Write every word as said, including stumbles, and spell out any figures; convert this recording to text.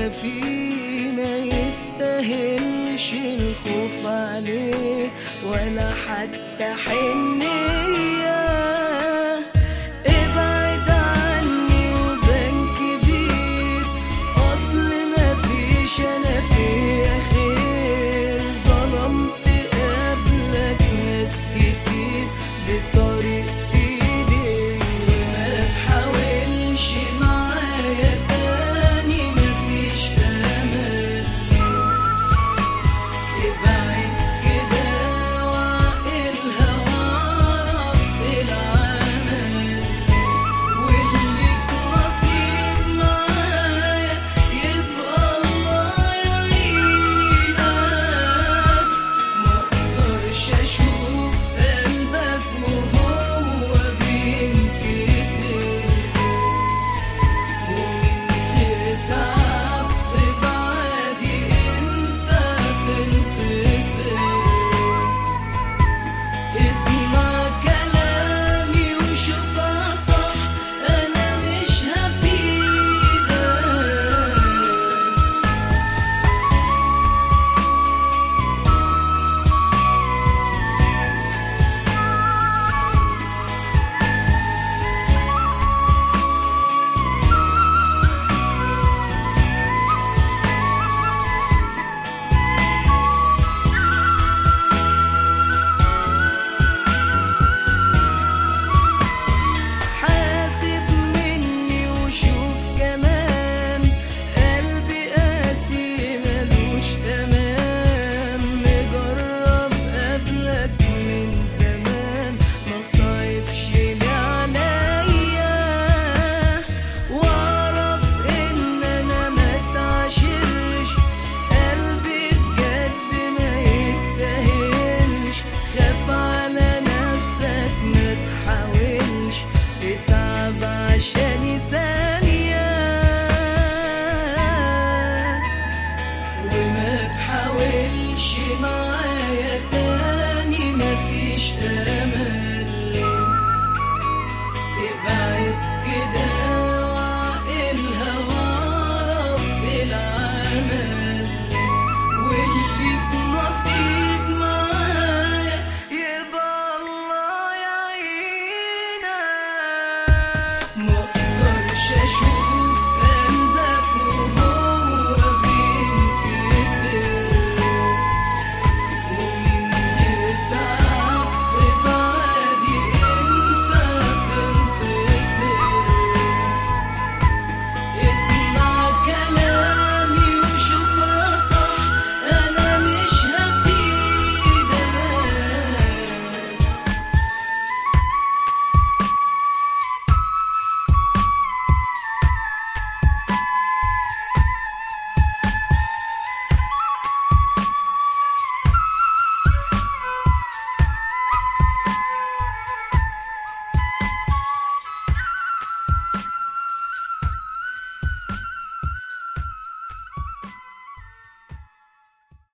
احنا فيه ما يستاهلش الخوف عليه ولا حتى حنية. ابعد عني وبان كبير، اصل ما فيش انا فيا خير. ظلمت قبلك ناس كتير بطريقتي دي، ما تحاولش معايا تاني مفيش امل. ابعد كده وعقلها واعرف العمل، واللي نصيب معايا يبقى الله يعينك. مقدرش اشوف قلبك وهو بينكسر، ومن غير تعب في بعادي انت تنتصر. اسمع كلامي وشوفها صح، انا مش هفيدك. حاسب مني وشوف كمان، قلبي قاسي ملوش امان. مجرب قبلك من زمان ما صعبش لي عليا، واعرف ان انا ما اتعاشرش. قلبي بجد ما يستاهلش، خاف على نفسك ما تحاولش تتعب عشاني ثانية، وما تحاولش معايا تاني مفيش